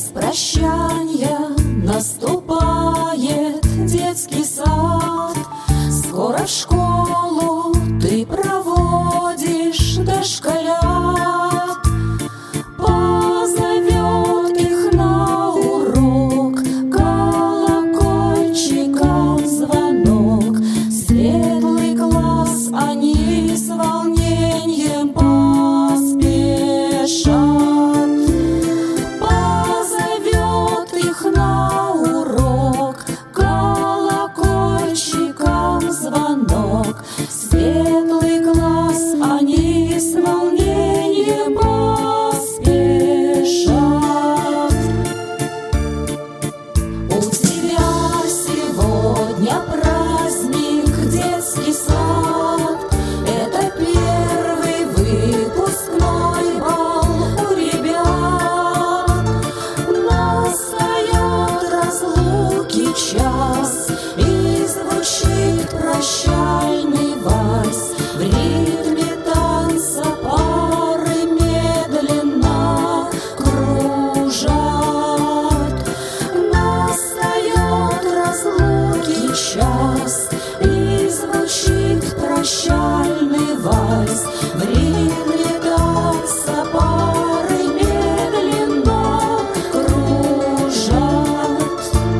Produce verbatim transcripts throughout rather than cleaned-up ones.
прощанья наступает детский сад. Скоро в школу ты проводишь дошколят. Позовет их на урок колокольчиком звонок. Светлый класс, они с волнением поспешат. Позовет их на урок колокольчиком звонок. Светлый класс, они с волнением поспешат. У тебя сегодня праздник, детский сад. Это первый выпускной бал у ребят. Настает разлуки час, и звучит прощальный вальс. В ритме танца пары медленно кружат. Настает разлуки час, и звучит прощальный вальс. В ритме танца пары медленно кружат.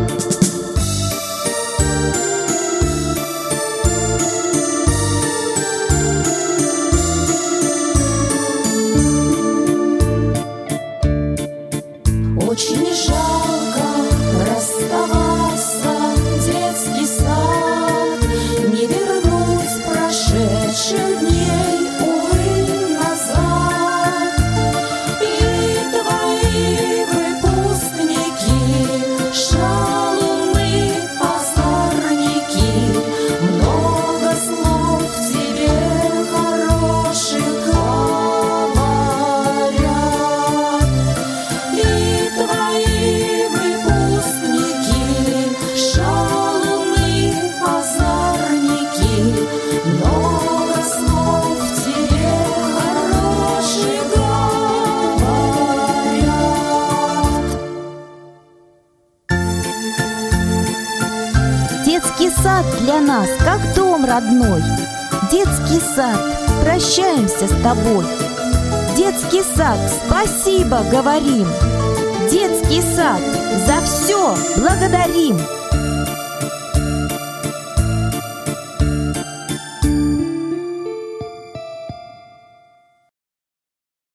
Очень жалко расставаться, детский сад. Не вернуть прошедших дней, увы, назад. И твои выпускники, шалуны, озорники, много слов тебе хороших говорят. И твои выпускники, шалуны, озорники, много слов тебе хороших говорят. Детский сад для нас как дом родной. Детский сад, прощаемся с тобой. Детский сад, спасибо говорим. Детский сад, за все благодарим.